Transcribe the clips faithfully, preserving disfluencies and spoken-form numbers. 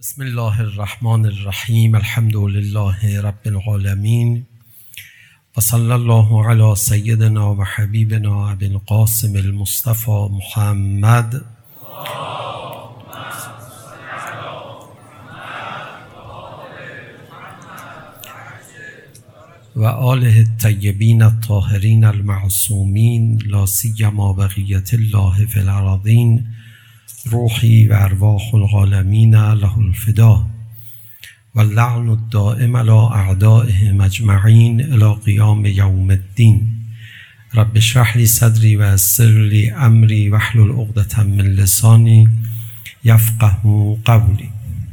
بسم الله الرحمن الرحیم. الحمد لله رب العالمین و صلی الله علی سیدنا و حبیبنا ابی القاسم المصطفى محمد و آله الطیبین الطاهرین المعصومین لا سیما بقیة الله فی الارضین روحی و ارواح العالمین له الفدا و اللعن الدائم علی اعدائهم اجمعین الی قیام یوم الدین. رب اشرح لی صدری و یسر لی امری واحلل عقدة من لسانی یفقهوا قولی.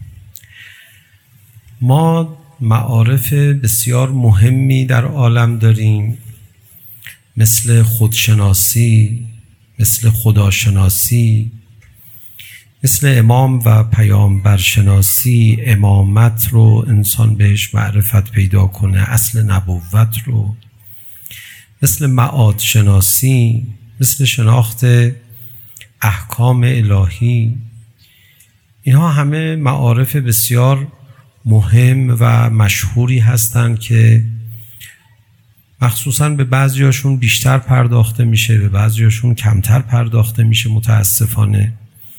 ما معارف بسیار مهمی در عالم داریم، مثل خودشناسی، مثل خداشناسی، مثل امام و پیامبرشناسی. امامت رو انسان بهش معرفت پیدا کنه، اصل نبوت رو، مثل معاد شناسی، مثل شناخت احکام الهی. اینها همه معارف بسیار مهم و مشهوری هستند که مخصوصاً به بعضیاشون بیشتر پرداخته میشه، به بعضیاشون کمتر پرداخته میشه متاسفانه.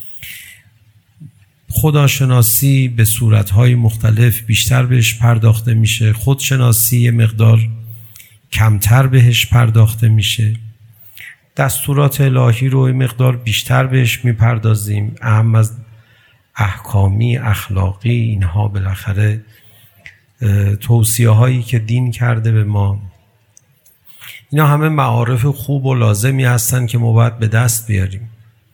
خداشناسی به صورتهای مختلف بیشتر بهش پرداخته میشه، خودشناسی یه مقدار کمتر بهش پرداخته میشه. دستورات الهی رو یه مقدار بیشتر بهش میپردازیم، اهم از احکامی، اخلاقی، اینها بالاخره توصیه هایی که دین کرده به ما، اینا همه معارف خوب و لازمی هستن که ما باید به دست بیاریم.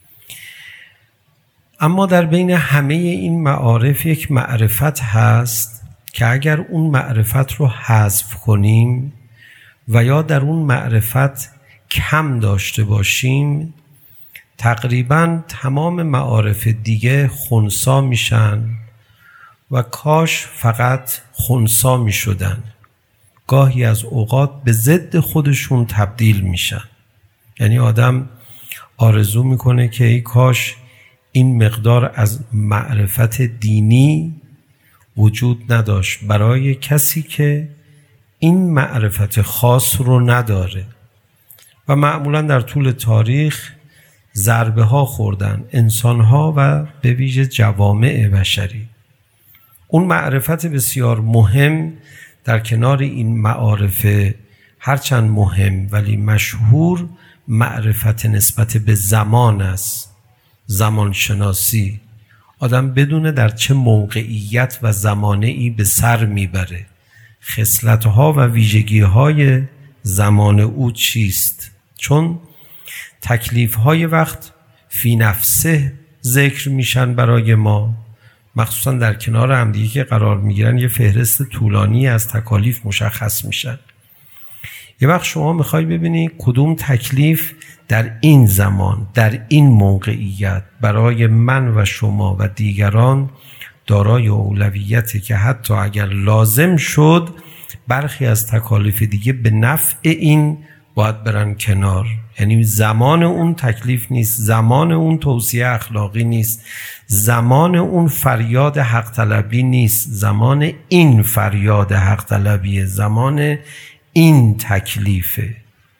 اما در بین همه این معارف یک معرفت هست که اگر اون معرفت رو حذف کنیم و یا در اون معرفت کم داشته باشیم، تقریباً تمام معارف دیگه خنثی میشن و کاش فقط خنثی میشدن، گاهی از اوقات به ضد خودشون تبدیل میشن. یعنی آدم آرزو میکنه که ای کاش این مقدار از معرفت دینی وجود نداشت برای کسی که این معرفت خاص رو نداره. و معمولاً در طول تاریخ ضربه ها خوردن انسان ها و به ویژه جوامع بشری. اون معرفت بسیار مهم در کنار این معارف هرچند مهم ولی مشهور، معرفت نسبت به زمان است. زمان شناسی، آدم بدونه در چه موقعیت و زمانه ای به سر میبره، خصلت‌ها و ویژگی‌های زمان او چیست. چون تکلیف‌های وقت فی نفسه ذکر میشن برای ما، مخصوصا در کنار همدیگه که قرار میگیرن یه فهرست طولانی از تکالیف مشخص میشن. یه وقت شما میخوای ببینی کدوم تکلیف در این زمان، در این موقعیت برای من و شما و دیگران دارای اولویته که حتی اگر لازم شد برخی از تکالیف دیگه به نفع این باید برن کنار. یعنی زمان اون تکلیف نیست، زمان اون توصیه اخلاقی نیست، زمان اون فریاد حق طلبی نیست، زمان این فریاد حق طلبیه، زمان این تکلیفه.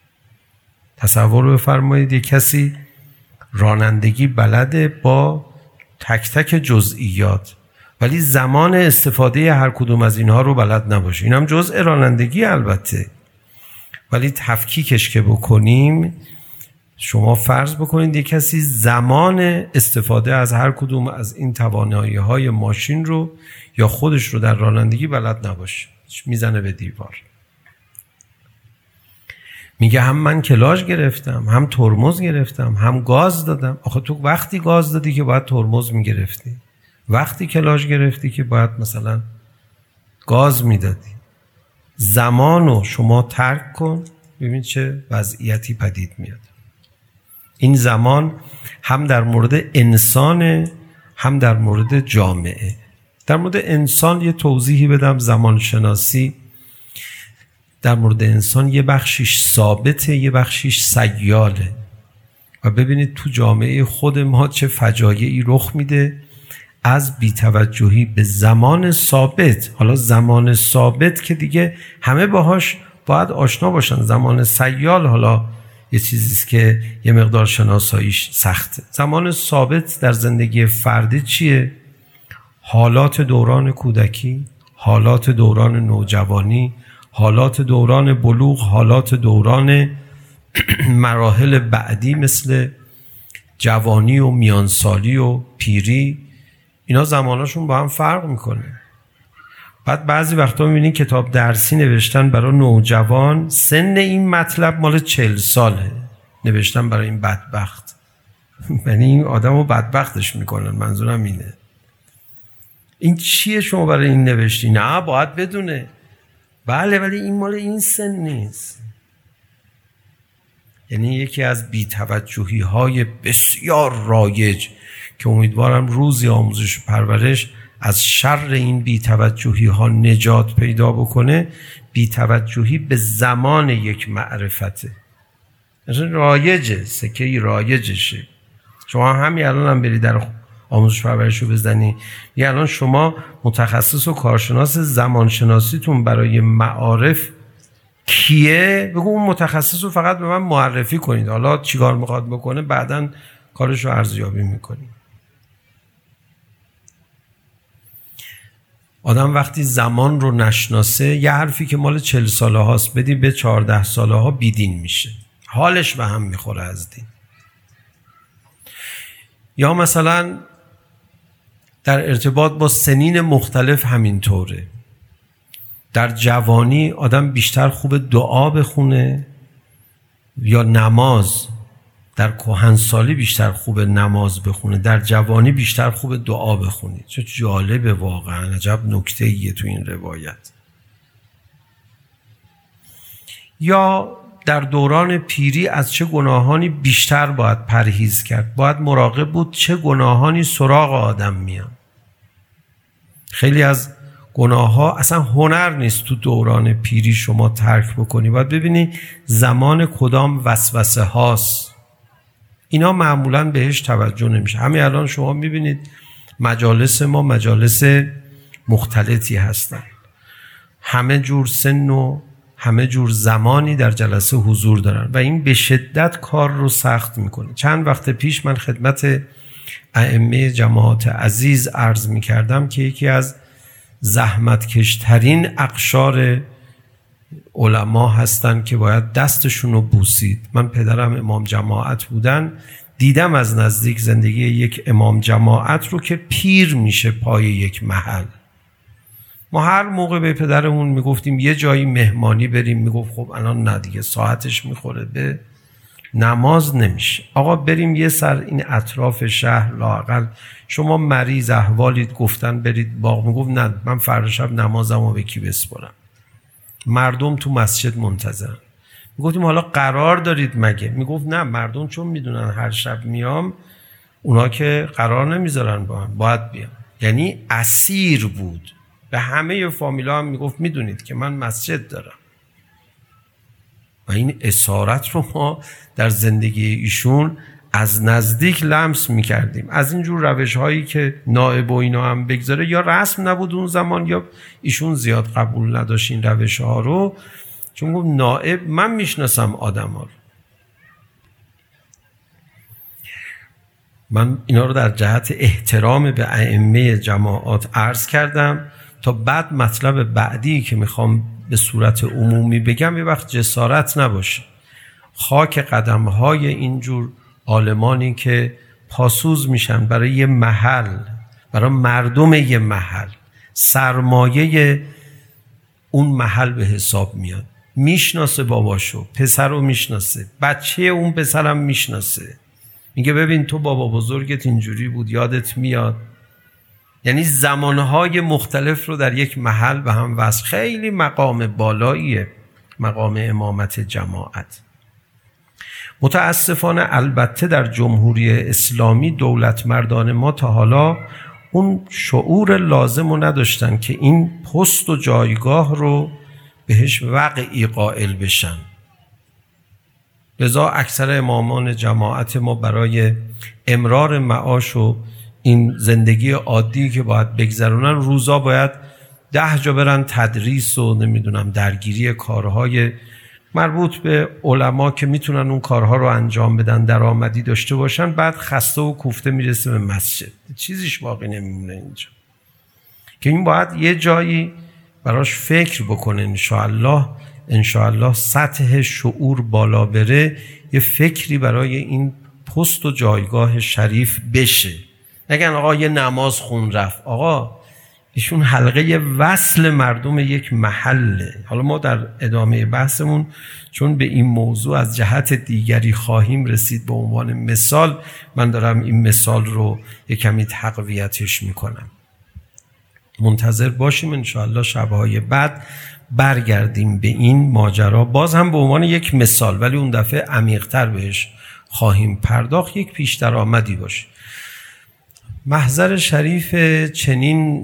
تصور بفرمایید یک کسی رانندگی بلده با تک تک جزئیات، ولی زمان استفاده هر کدوم از اینها رو بلد نباشه. این هم جزء رانندگی البته، ولی تفکیکش که بکنیم، شما فرض بکنید یک کسی زمان استفاده از هر کدوم از این توانایی‌های ماشین رو یا خودش رو در رانندگی بلد نباشه، میزنه به دیوار. میگه هم من کلاژ گرفتم، هم ترمز گرفتم، هم گاز دادم. آخه تو وقتی گاز دادی که باید ترمز میگرفتی، وقتی کلاژ گرفتی که باید مثلا گاز میدادی. زمانو شما ترک کن، ببین چه وضعیتی پدید میاد. این زمان هم در مورد انسان، هم در مورد جامعه. در مورد انسان یه توضیحی بدم. زمان شناسی در مورد انسان یه بخشیش ثابته، یه بخشیش سیاله. و ببینید تو جامعه خود ما چه فجایعی رخ میده از بی‌توجهی به زمان ثابت. حالا زمان ثابت که دیگه همه باهاش باید آشنا باشن. زمان سیال حالا یه چیزیست که یه مقدار شناساییش سخته. زمان ثابت در زندگی فردی چیه؟ حالات دوران کودکی، حالات دوران نوجوانی، حالات دوران بلوغ، حالات دوران مراحل بعدی مثل جوانی و میانسالی و پیری. اینا زماناشون با هم فرق میکنه. بعد بعضی وقتا میبینین کتاب درسی نوشتن برای نوجوان، سن این مطلب مال چهل ساله نوشتن برای این بدبخت. یعنی این آدم رو بدبختش میکنن. منظورم اینه. این چیه شما برای این نوشتی؟ نه باید بدونه. بله ولی این مال این سن نیست. یعنی یکی از بی‌توجهی های بسیار رایج که امیدوارم روزی آموزش و پرورش از شر این بی‌توجهی ها نجات پیدا بکنه، بی‌توجهی به زمان یک معرفته. مثلا رایجه، سکه رایجشه. شما همین الان هم بری در آموزش پرورش رو بزنی، یه الان شما متخصص و کارشناس زمانشناسیتون برای معارف کیه؟ بگو اون متخصص رو فقط به من معرفی کنید. حالا چیکار میخواد بکنه بعداً کارش رو ارزیابی میکنیم. آدم وقتی زمان رو نشناسه، یه حرفی که مال چهل ساله هاست بدی به چهارده ساله ها بیدین میشه، حالش به هم میخوره از دین. یا مثلا در ارتباط با سنین مختلف همینطوره. در جوانی آدم بیشتر خوب دعا بخونه یا نماز. در کهنسالی بیشتر خوب نماز بخونه، در جوانی بیشتر خوب دعا بخونید. چه جالبه واقعا، عجب نکته ایه تو این روایت. یا در دوران پیری از چه گناهانی بیشتر باید پرهیز کرد، باید مراقب بود چه گناهانی سراغ آدم میان. خیلی از گناه ها اصلا هنر نیست تو دوران پیری شما ترک بکنی. باید ببینی زمان کدام وسوسه هاست. اینا معمولاً بهش توجه نمیشه. همین الان شما میبینید مجالس ما مجالس مختلطی هستن. همه جور سن و همه جور زمانی در جلسه حضور دارن و این به شدت کار رو سخت میکنه. چند وقت پیش من خدمت ائمه جماعت عزیز عرض میکردم که یکی از زحمتکشترین اقشار علما هستن که باید دستشون رو بوسید. من پدرم امام جماعت بودن، دیدم از نزدیک زندگی یک امام جماعت رو که پیر میشه پای یک محل. ما هر موقع به پدرمون میگفتیم یه جایی مهمانی بریم، میگفت خب الان نه دیگه ساعتش میخوره به نماز نمیشه. آقا بریم یه سر این اطراف شهر، لااقل شما مریض احوالید گفتن برید باغ. میگفت نه من فردا شب نمازمو به کی بسپارم؟ مردم تو مسجد منتظرن. میگفتیم حالا قرار دارید مگه؟ میگفت نه مردم چون میدونن هر شب میام، اونا که قرار نمیذارن با هم، باید بیام. یعنی اسیر بود. به همه فامیلا هم میگفت میدونید که من مسجد دارم. و این اسارت رو ما در زندگی ایشون از نزدیک لمس میکردیم. از اینجور روش هایی که نائب و اینا هم بگذاره، یا رسم نبود اون زمان یا ایشون زیاد قبول نداشت این روش ها رو. چون گفت نائب، من میشناسم آدم ها رو. من اینا رو در جهت احترام به ائمه جماعات عرض کردم تا بعد مطلب بعدی که میخوام به صورت عمومی بگم یه وقت جسارت نباشه. خاک قدمهای اینجور عالمانی که پاسوز میشن برای یه محل، برای مردم یه محل، سرمایه اون محل به حساب میاد. میشناسه باباشو، پسر رو میشناسه، بچه اون پسرم میشناسه. میگه ببین تو بابا بزرگت اینجوری بود، یادت میاد. یعنی زمانهای مختلف رو در یک محل به هم وصل. خیلی مقام بالاییه مقام امامت جماعت. متاسفانه البته در جمهوری اسلامی دولت مردان ما تا حالا اون شعور لازم رو نداشتن که این پست و جایگاه رو بهش وقعی قائل بشن. لذا اکثر امامان جماعت ما برای امرار معاش و این زندگی عادی که باید بگذرونن، روزا باید ده جا برن تدریس و نمیدونم درگیری کارهای مربوط به علما که میتونن اون کارها رو انجام بدن، درآمدی داشته باشن، بعد خسته و کوفته میرسه به مسجد، چیزیش باقی نمیمونه اینجا. که این باید یه جایی براش فکر بکنه. انشاءالله انشاءالله سطح شعور بالا بره، یه فکری برای این پست و جایگاه شریف بشه. نگن آقا یه نماز خون رفت. آقا ایشون حلقه وصل مردم یک محله. حالا ما در ادامه بحثمون چون به این موضوع از جهت دیگری خواهیم رسید، به عنوان مثال من دارم این مثال رو یک کمی تقویتش میکنم. منتظر باشیم انشاءالله شبهای بعد برگردیم به این ماجرا، باز هم به عنوان یک مثال، ولی اون دفعه عمیق‌تر بهش خواهیم پرداخت، یک پیش درآمدی باشه. محضر شریف چنین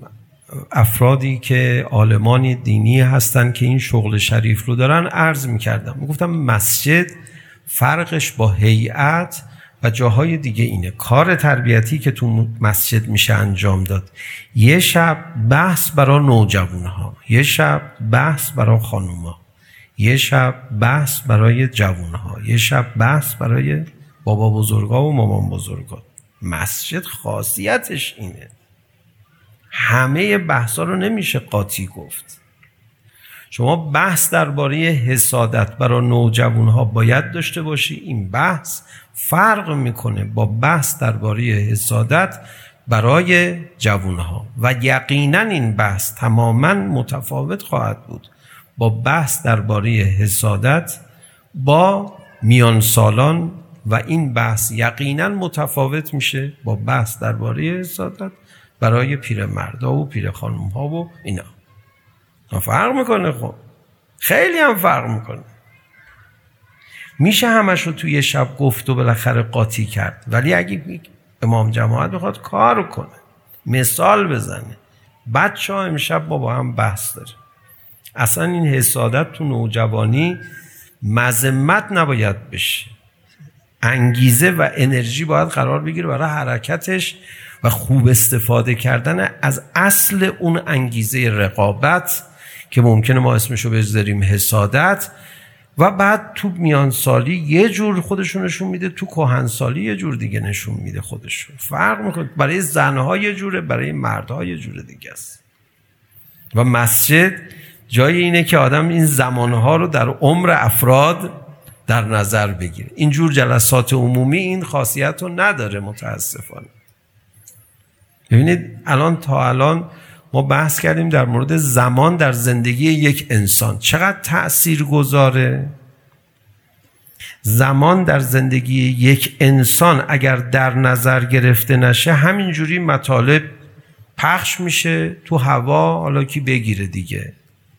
افرادی که عالمان دینی هستن که این شغل شریف رو دارن عرض می‌کردم، میگفتم مسجد فرقش با هیئت و جاهای دیگه اینه. کار تربیتی که تو مسجد میشه انجام داد، یه شب بحث برای نوجوانها، یه شب بحث برای خانوما، یه شب بحث برای جوانها، یه شب بحث برای بابا بزرگا و مامان بزرگا. مسجد خاصیتش اینه. همه بحثا رو نمیشه قاطی گفت. شما بحث درباره حسادت برای نوجوانها باید داشته باشی. این بحث فرق میکنه با بحث درباره حسادت برای جوانها و یقینا این بحث تماما متفاوت خواهد بود با بحث درباره حسادت با میان سالان، و این بحث یقینا متفاوت میشه با بحث درباره حسادت برای پیرمردا و پیر خانم‌ها و اینا. فرق میکنه. خب خیلی هم فرق میکنه. میشه همش رو توی شب گفت و بالاخره قاطی کرد، ولی اگه امام جماعت بخواد کار کنه، مثال بزنه، بچه ها امشب با با هم بحث داره. اصلا این حسادت تو نوجوانی مذمت نباید بشه، انگیزه و انرژی باید قرار بگیره برای حرکتش و خوب استفاده کردن از اصل اون انگیزه رقابت که ممکنه ما اسمشو بذاریم حسادت، و بعد تو میان سالی یه جور خودشون نشون میده، تو کهن سالی یه جور دیگه نشون میده خودشون. فرق میکنه. برای زنها یه جوره، برای مردها یه جور دیگه است. و مسجد جای اینه که آدم این زمانها رو در عمر افراد در نظر بگیره. اینجور جلسات عمومی این خاصیت رو نداره متاسفانه. ببینید الان تا الان ما بحث کردیم در مورد زمان در زندگی یک انسان چقدر تأثیر گذاره. زمان در زندگی یک انسان اگر در نظر گرفته نشه، همینجوری مطالب پخش میشه تو هوا، حالا کی بگیره دیگه.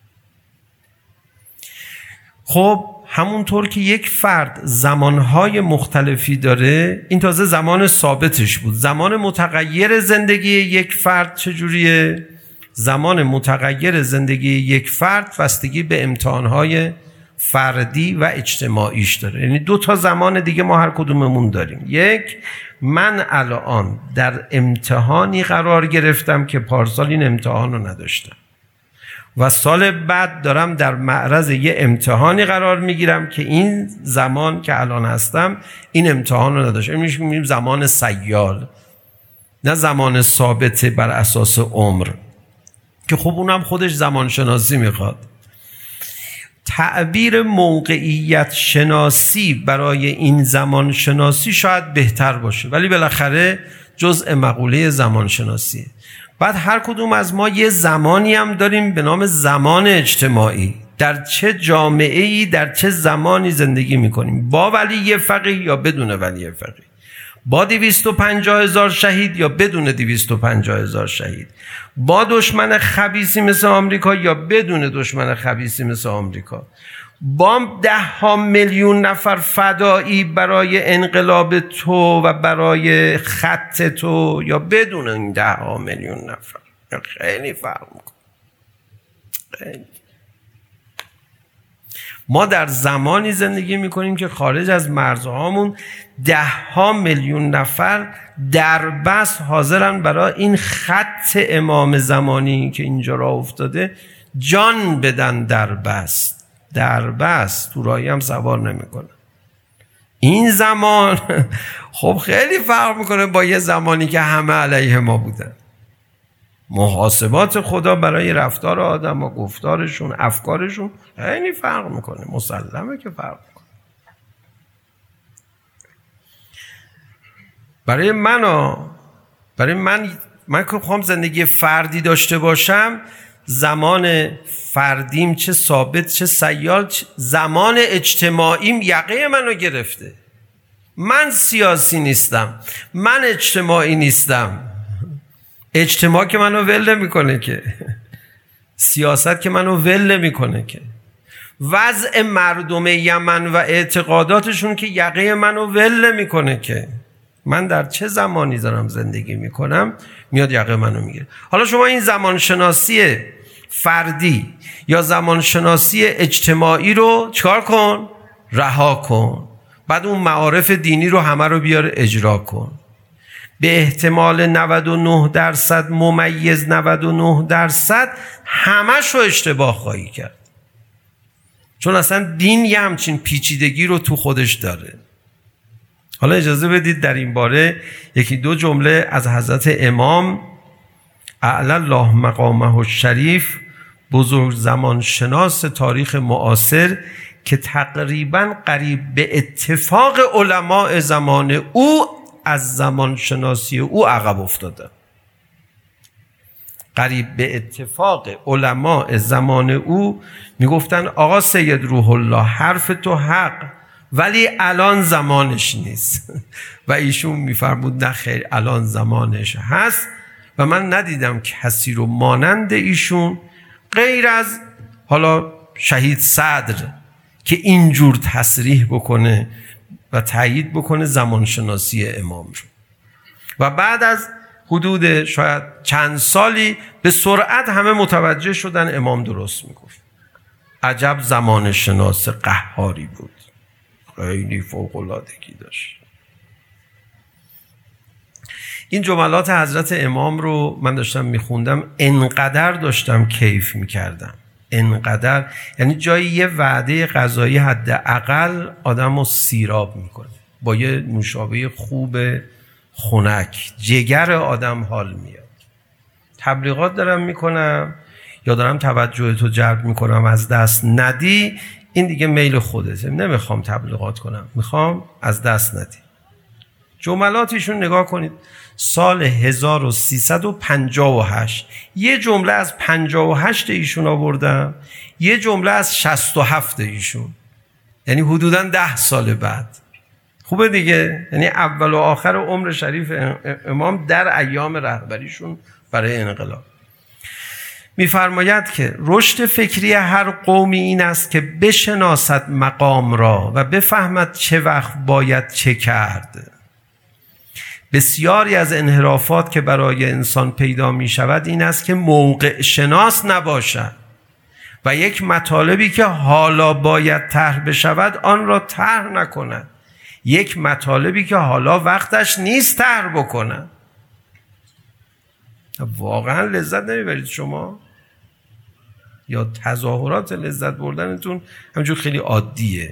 خب همونطور که یک فرد زمانهای مختلفی داره، این تازه زمان ثابتش بود. زمان متغیر زندگی یک فرد چجوریه؟ زمان متغیر زندگی یک فرد بستگی به امتحانهای فردی و اجتماعیش داره. یعنی دو تا زمان دیگه ما هر کدوممون داریم. یک، من الان در امتحانی قرار گرفتم که پارسال این امتحان رو نداشتم و سال بعد دارم در معرض یه امتحانی قرار میگیرم که این زمان که الان هستم این امتحان رو نداشتم. این میگیم زمان سیال، نه زمان ثابت بر اساس عمر، که خب اونم خودش زمان شناسی میخواد. تعبیر موقعیت شناسی برای این زمان شناسی شاید بهتر باشه، ولی بالاخره جزء مقوله زمان شناسیه. بعد هر کدوم از ما یه زمانی هم داریم به نام زمان اجتماعی. در چه جامعه‌ای در چه زمانی زندگی میکنیم، با ولی فقیه یا بدون ولی فقیه، با دویست و پنجاه هزار شهید یا بدون دویست و پنجاه هزار شهید، با دشمن خبیثی مثل آمریکا یا بدون دشمن خبیثی مثل آمریکا، با ده ها میلیون نفر فدایی برای انقلاب تو و برای خط تو یا بدون این ده ها میلیون نفر. خیلی فرق میکنه. خیلی. ما در زمانی زندگی میکنیم که خارج از مرزهامون ده ها میلیون نفر در بس حاضرن برای این خط امام زمانی که اینجا راه افتاده جان بدن. در بس در بس تو راهی هم سوار نمیکنن. این زمان خب خیلی فرق میکنه با یه زمانی که همه علیه ما بودن. محاسبات خدا برای رفتار آدم و گفتارشون، افکارشون خیلی فرق میکنه. مسلمه که فرق میکنه. برای من برای من من که خواهم زندگی فردی داشته باشم، زمان فردیم چه ثابت چه سیال، زمان اجتماعیم یقه منو گرفته. من سیاسی نیستم، من اجتماعی نیستم. اجتماع که منو ول نمیکنه که، سیاست که منو ول نمیکنه که، وضع مردم یمن و اعتقاداتشون که یقه منو ول نمیکنه که. من در چه زمانی دارم زندگی میکنم میاد یقه منو میگیره. حالا شما این زمانشناسی فردی یا زمانشناسی اجتماعی رو چکار کن؟ رها کن. بعد اون معارف دینی رو همه رو بیار اجرا کن. به احتمال نود و نه درصد ممیز نود و نه درصد همش رو اشتباه خواهی کرد، چون اصلا دین یه همچین پیچیدگی رو تو خودش داره. حالا اجازه بدید در این باره یکی دو جمله از حضرت امام اعلی الله مقامه الشریف، بزرگ زمانشناس تاریخ معاصر که تقریباً قریب به اتفاق علماء زمان او از زمانشناسی او عقب افتاده. قریب به اتفاق علماء زمان او میگفتن آقا سید روح الله حرف تو حق، ولی الان زمانش نیست. و ایشون میفرمود نه خیر، الان زمانش هست. و من ندیدم کسی رو مانند ایشون غیر از حالا شهید صدر که اینجور تصریح بکنه و تایید بکنه زمانشناسی امام رو. و بعد از حدود شاید چند سالی به سرعت همه متوجه شدن امام درست میگفت. عجب زمانشناس قهاری بود، خیلی فوق‌العادگی داشت. این جملات حضرت امام رو من داشتم میخوندم، انقدر داشتم کیف میکردم، انقدر، یعنی جایی یه وعده غذایی حداقل آدم رو سیراب میکنه با یه نوشابه خوب خنک، جگر آدم حال میاد. تبلیغات دارم میکنم یا دارم توجه تو جلب میکنم از دست ندی، این دیگه میل خودته. نمیخوام تبلیغات کنم، میخوام از دست ندی. جملاتشون نگاه کنید. سال هزار و سیصد و پنجاه و هشت یه جمله از پنجاه و هشت ایشون آوردم، یه جمله از شصت و هفت ایشون، یعنی حدوداً ده سال بعد. خوبه دیگه، یعنی اول و آخر عمر شریف امام در ایام رهبریشون برای انقلاب. میفرماید که رشد فکری هر قومی این است که بشناسد مقام را و بفهمد چه وقت باید چه کرد. بسیاری از انحرافات که برای انسان پیدا می شود این است که موقع شناس نباشد و یک مطالبی که حالا باید طرح بشود آن را طرح نکند، یک مطالبی که حالا وقتش نیست طرح بکند. واقعا لذت نمیبرید شما؟ یا تظاهرات لذت بردنتون همجور خیلی عادیه؟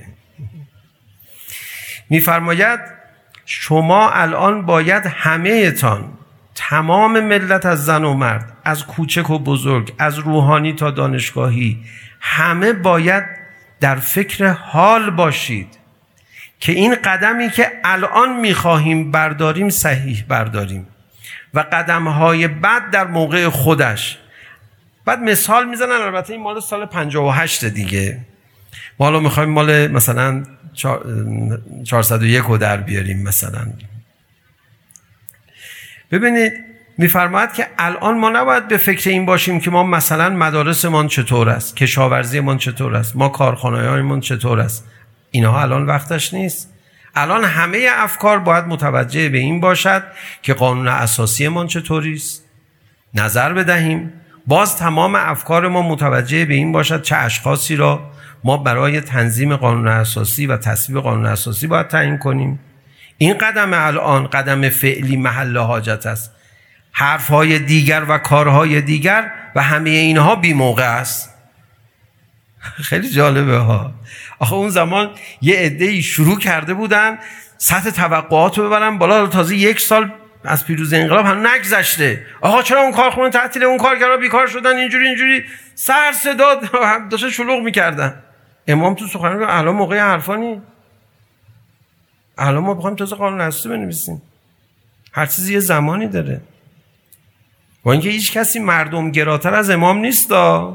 میفرماید شما الان باید همه تان، تمام ملت از زن و مرد، از کوچک و بزرگ، از روحانی تا دانشگاهی، همه باید در فکر حال باشید که این قدمی که الان میخواهیم برداریم صحیح برداریم و قدمهای بعد در موقع خودش. بعد مثال میزنن، البته این مال سال پنجاه و هشت دیگه، ما حالا میخوایم مال مثلا چهارصد و یک رو در بیاریم مثلا. ببینید میفرماید که الان ما نباید به فکر این باشیم که ما مثلا مدارسمان چطور است، کشاورزیمان چطور است، ما کارخانه‌هایمان چطور است. اینها الان وقتش نیست. الان همه افکار باید متوجه به این باشد که قانون اساسیمان چطوری است، نظر بدهیم. باز تمام افکار ما متوجه به این باشد چه اشخاصی را ما برای تنظیم قانون اساسی و تصویب قانون اساسی باید تعیین کنیم. این قدم الان قدم فعلی محل حاجت است. حرفهای دیگر و کارهای دیگر و همه اینها بی موقع است. خیلی جالبه ها. آخه اون زمان یه عده‌ای شروع کرده بودن سطح توقعات رو ببرن بالا، تازه یک سال از پیروزی انقلاب هم نگذشته. آقا چرا اون کارخونه تعطیله، اون کارگرا بیکار شدن، اینجوری اینجوری سر صدا داشتن شلوغ میکردن. امام تو سخنرانی گفت الان موقع حرفا نی، الان ما بخوایم تازه قانون اساسی بنویسیم. هر چیزی یه زمانی داره. با اینکه هیچ کسی مردم گراتر از امام نیست.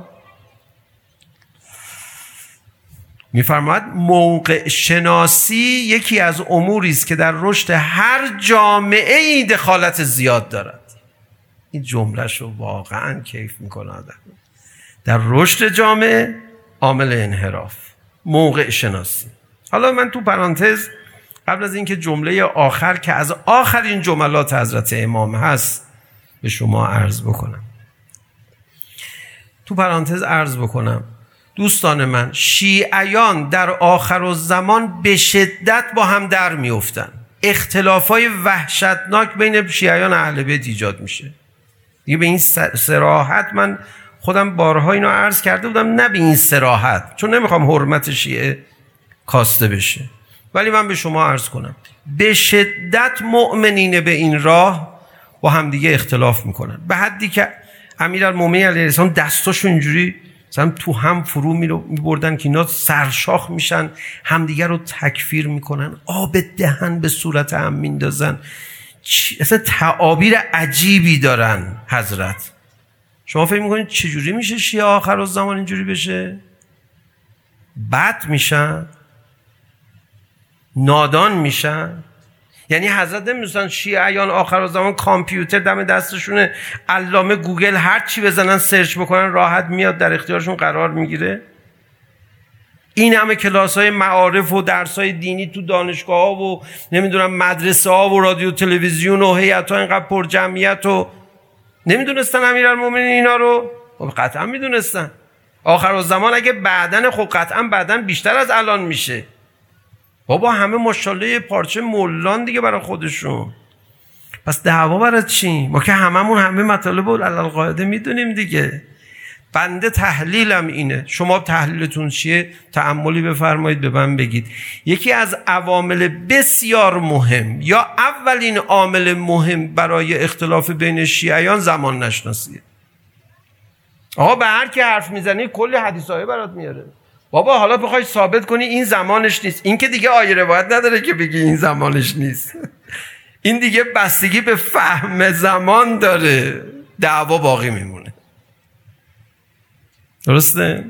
میفرماید موقع شناسی یکی از اموری است که در رشد هر جامعه ای دخالت زیاد دارد. این جمله‌شو واقعا کیف میکنه آدم. در رشد جامعه عامل انحراف، موقع شناسی. حالا من تو پرانتز قبل از اینکه جمله آخر که از آخرین جملات حضرت امام هست به شما عرض بکنم، تو پرانتز عرض بکنم دوستان من، شیعیان در آخرالزمان به شدت با هم در میافتن. اختلافای وحشتناک بین شیعیان اهل بیت ایجاد میشه. دیگه به این صراحت من خودم بارها اینو عرض کرده بودم، نه به این صراحت، چون نمیخوام حرمت شیعه کاسته بشه، ولی من به شما عرض کنم به شدت مؤمنین به این راه با هم دیگه اختلاف میکنن، به حدی که امیرالمومنین علیه السلام دستاشو اینجوری مثلا تو هم فرو میبردن که اینا سرشاخ میشن، همدیگر رو تکفیر میکنن، آب دهن به صورت هم میندازن. اصلا تعابیر عجیبی دارن حضرت. شما فکر میکنید چجوری میشه شیعه آخر الزمان اینجوری بشه؟ بد میشن، نادان میشن. یعنی حضرت نمیدونستن شیعیان آخر الزمان کامپیوتر دم دستشونه، علامه گوگل هر چی بزنن سرچ بکنن راحت میاد در اختیارشون قرار میگیره. این همه کلاس‌های معارف و درس‌های دینی تو دانشگاه‌ها و نمیدونم مدرسه‌ها و رادیو تلویزیون و هیئت‌ها اینقدر پر جمعیت و نمیدونستن امیرالمومنین اینا رو؟ خب قطعا میدونستن. آخر الزمان اگه بعدن خب قطعا بعدن بیشتر از الان میشه. بابا همه ماشاءالله پارچه مولان دیگه برای خودشون. پس دعوا برای چی؟ ما که هممون همه مطالب القاعده میدونیم دیگه. بنده تحلیلم اینه، شما تحلیلتون چیه؟ تأملی بفرمایید به من بگید. یکی از عوامل بسیار مهم یا اولین عامل مهم برای اختلاف بین شیعیان زمان نشناسیه. آقا به هر کی حرف میزنی کلی حدیثای برات میاره. بابا حالا بخوای ثابت کنی این زمانش نیست، این که دیگه آیه روایت نداره که بگی این زمانش نیست. این دیگه بستگی به فهم زمان داره، دعوا باقی میمونه. درسته؟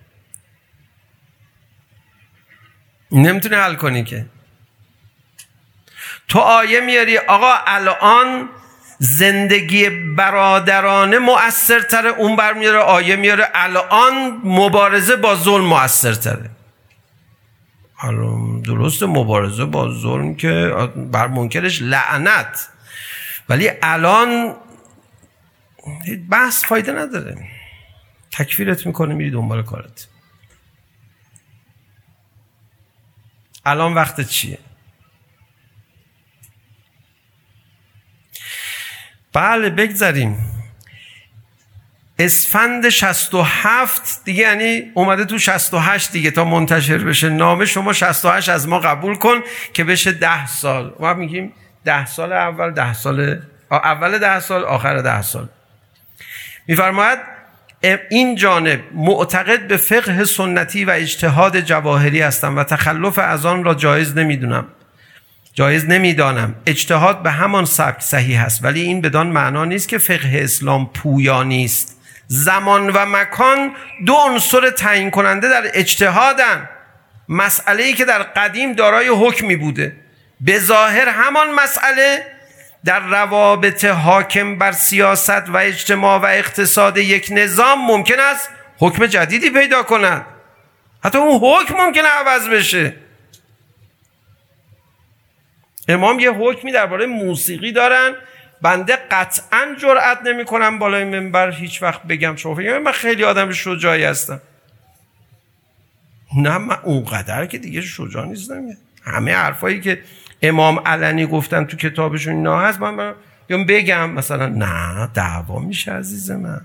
نمیتونه حل کنی که. تو آیه میاری آقا الان زندگی برادرانه مؤثرتره، اون بر میاره آیه میاره الان مبارزه با ظلم مؤثرتره. درسته مبارزه با ظلم که بر منکرش لعنت، ولی الان بحث فایده نداره، تکفیرت میکنه میری دنبال کارت. الان وقت چیه؟ بله بگذاریم. اسفند شصت و هفت دیگه، یعنی اومده تو شصت و هشت دیگه تا منتشر بشه نامه، شما شصت و هشت از ما قبول کن که بشه ده سال. ما میگیم ده سال اول، ده سال اول، ده سال آخر، ده سال. میفرماید این جانب معتقد به فقه سنتی و اجتهاد جواهری هستم و تخلف از آن را جایز نمیدونم جایز نمیدانم. اجتهاد به همان سبک صحیح است، ولی این بدان معنا نیست که فقه اسلام پویا نیست. زمان و مکان دو عنصر تعیین کننده در اجتهادن. مسئله‌ای که در قدیم دارای حکمی بوده، به ظاهر همان مسئله در روابط حاکم بر سیاست و اجتماع و اقتصاد یک نظام ممکن است حکم جدیدی پیدا کند. حتی اون حکم ممکنه عوض بشه. امام یه حکمی درباره موسیقی دارن، بنده قطعاً جرئت نمی کنم بالای منبر هیچ وقت بگم. شما فکر من خیلی آدم شجاعی هستم. نه من اونقدر که دیگه شجاع نیستم. همه حرفایی که امام علنی گفتن تو کتابشون اینا هست من بیام بگم مثلا نه دعوا میشه عزیز من.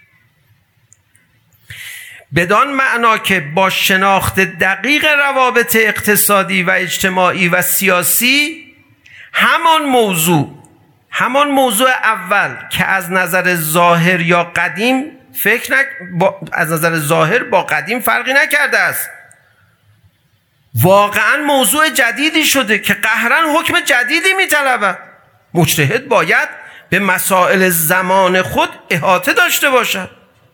بدان معنا که با شناخت دقیق روابط اقتصادی و اجتماعی و سیاسی همان موضوع همان موضوع اول که از نظر ظاهر یا قدیم فکر نک... با... از نظر ظاهر با قدیم فرقی نکرده است، واقعا موضوع جدیدی شده که قهرن حکم جدیدی میطلبد. مجتهد باید به مسائل زمان خود احاطه داشته باشد.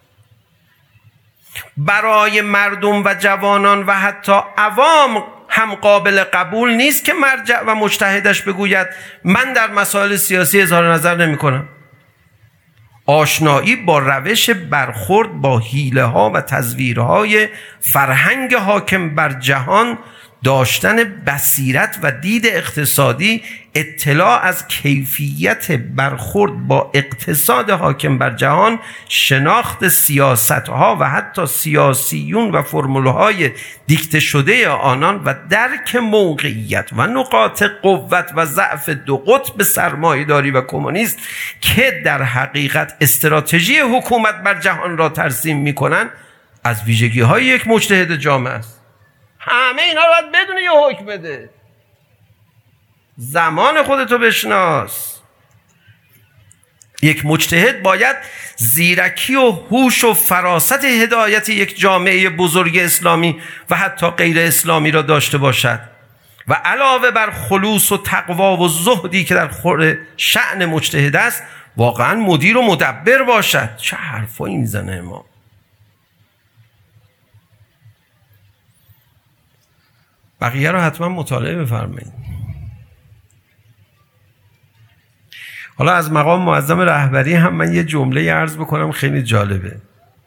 برای مردم و جوانان و حتی عوام هم قابل قبول نیست که مرجع و مجتهدش بگوید من در مسائل سیاسی اظهار نظر نمی کنم. آشنایی با روش برخورد با حیله ها و تزویرهای فرهنگ حاکم بر جهان، داشتن بصیرت و دید اقتصادی، اطلاع از کیفیت برخورد با اقتصاد حاکم بر جهان، شناخت سیاستها و حتی سیاسیون و فرمولهای دیکته شده آنان و درک موقعیت و نقاط قوت و ضعف دو قطب سرمایه‌داری و کمونیست که در حقیقت استراتژی حکومت بر جهان را ترسیم می‌کنند از ویژگی‌های یک مجتهد جامع است. همه اینا رو باید بدونه یه حکم بده. زمان خودتو بشناس. یک مجتهد باید زیرکی و هوش و فراست هدایت یک جامعه بزرگ اسلامی و حتی غیر اسلامی را داشته باشد و علاوه بر خلوص و تقوا و زهدی که در خور شأن مجتهد است واقعا مدیر و مدبر باشد. چه حرفایی میزنه ما. بقیه رو حتما مطالعه بفرمایید. حالا از مقام معظم رهبری هم من یه جمله عرض بکنم خیلی جالبه.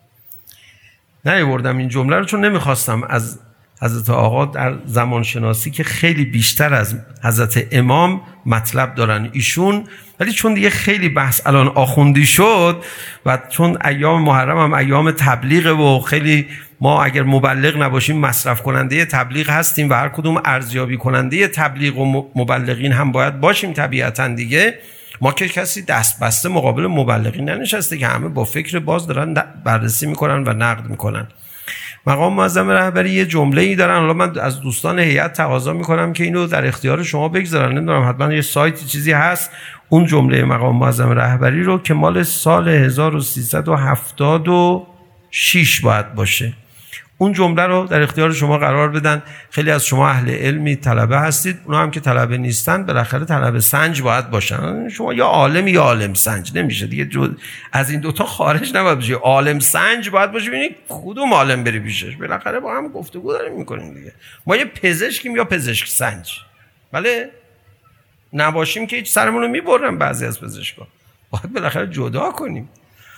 نیاوردم این جمله رو چون نمیخواستم از حضرت آقا در زمانشناسی که خیلی بیشتر از حضرت امام مطلب دارن ایشون، ولی چون دیگه خیلی بحث الان آخوندی شد و چون ایام محرم هم ایام تبلیغه و خیلی ما اگر مبلغ نباشیم مصرف کننده تبلیغ هستیم و هر کدوم ارزیابی کننده تبلیغ و مبلغین هم باید باشیم طبیعتاً دیگه. ما که کسی دست بسته مقابل مبلغین ننشسته که همه با فکر باز دارن بررسی میکنن و نقد میکنن. مقام معظم رهبری یه جمله‌ای دارن، حالا من از دوستان هیئت تقاضا میکنم که اینو در اختیار شما بگذارن. نمیدونم حتما یه سایتی چیزی هست اون جمله مقام معظم رهبری رو که مال سال هزار و سیصد و هفتاد و شش باید باشه، اون جمله رو در اختیار شما قرار بدن. خیلی از شما اهل علمی طلبه هستید، اونا هم که طلبه نیستن بالاخره طلبه سنج باید باشن. شما یا عالم یا عالم سنج، نمیشه دیگه جد... از این دوتا خارج نباید بشه. عالم سنج باید باشه، ببینید کدوم عالم بری پیشش. بالاخره با هم گفتگو داریم میکنیم دیگه. ما یه پزشکیم یا پزشک سنج، بله نباشیم که هیچ سرمون رو میبرن بعضی از پزشکا. باید بالاخره جدا کنیم.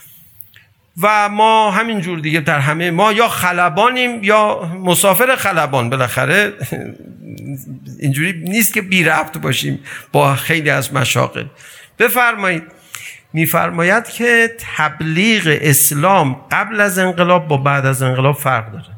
و ما همینجور دیگه در همه ما یا خلبانیم یا مسافر خلبان. بالاخره اینجوری نیست که بی ربط باشیم با خیلی از مشاغل. بفرمایید. میفرماید که تبلیغ اسلام قبل از انقلاب با بعد از انقلاب فرق داره.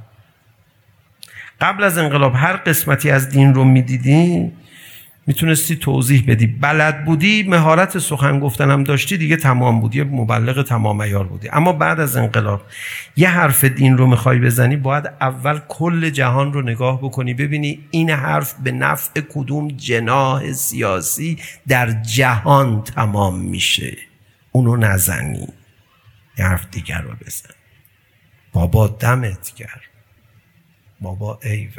قبل از انقلاب هر قسمتی از دین رو میدیدی میتونستی توضیح بدی، بلد بودی، مهارت سخن گفتنم داشتی، دیگه تمام بودی، یه مبلغ تمام عیار بودی. اما بعد از انقلاب یه حرف دین رو میخوای بزنی باید اول کل جهان رو نگاه بکنی ببینی این حرف به نفع کدوم جناح سیاسی در جهان تمام میشه، اونو نزنی، یه حرف دیگر رو بزن. بابا دمت گرم، بابا ایول.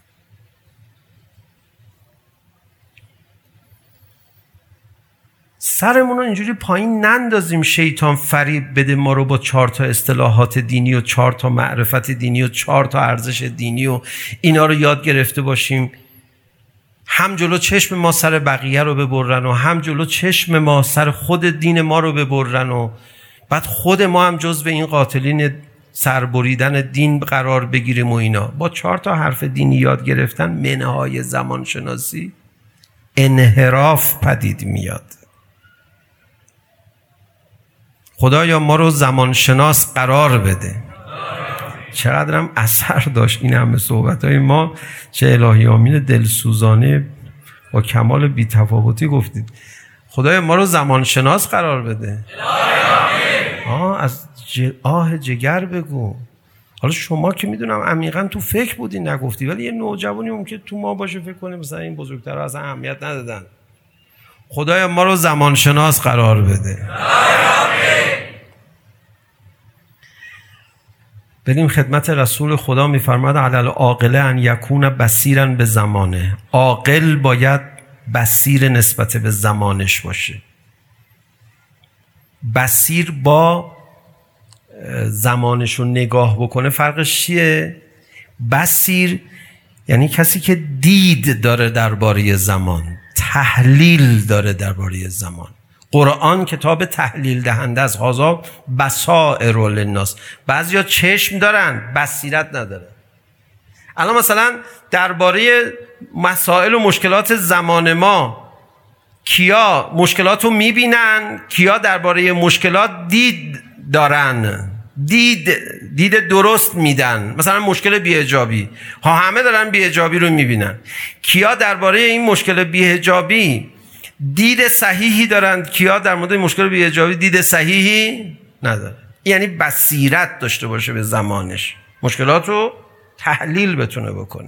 سرمون رو اینجوری پایین نندازیم شیطان فریب بده ما رو با چهار تا اصطلاحات دینی و چهار تا معرفت دینی و چهار تا ارزش دینی و اینا رو یاد گرفته باشیم، هم جلو چشم ما سر بقیه رو ببرن و هم جلو چشم ما سر خود دین ما رو ببرن و بعد خود ما هم جزو این قاتلین سربریدن دین قرار بگیریم و اینا. با چهار تا حرف دینی یاد گرفتن منهای زمان شناسی انحراف پدید میاد. خدایا ما رو زمان شناس قرار بده. چقدرم اثر داشت این همه صحبت‌های ما. چه الهی آمین دلسوزانه با کمال بی‌تفاوتی گفتید. خدای ما رو زمانشناس قرار بده. آه از ج... آه جگر بگو. حالا شما که میدونم عمیقاً تو فکر بودی نگفتی، ولی یه نوجوانی ممکنه تو ما باشه فکر کنه مثلا این بزرگترها اصلا اهمیت ندادن. خدای ما رو زمانشناس قرار بده. بریم خدمت رسول خدا. میفرماد علی العاقل ان یکون بصیرا به زمانه. عاقل باید بصیر نسبت به زمانش باشه. بصیر با زمانش رو نگاه بکنه. فرقش چیه؟ بصیر یعنی کسی که دید داره درباره زمان، تحلیل داره درباره زمان. قرآن کتاب تحلیل دهنده است. هذا بصائر للناس. بعضیا چشم دارن، بصیرت ندارن. الان مثلا درباره مسائل و مشکلات زمان ما کیا مشکلات رو میبینن، کیا درباره مشکلات دید دارن، دید دید درست میدن. مثلا مشکل بی‌حجابی ها همه دارن بی‌حجابی رو میبینن. کیا درباره این مشکل بی‌حجابی دید صحیحی دارن، کیا در مورد مشکل بی‌حجابی دید صحیحی ندارن. یعنی بصیرت داشته باشه به زمانش، مشکلات رو تحلیل بتونه بکنه.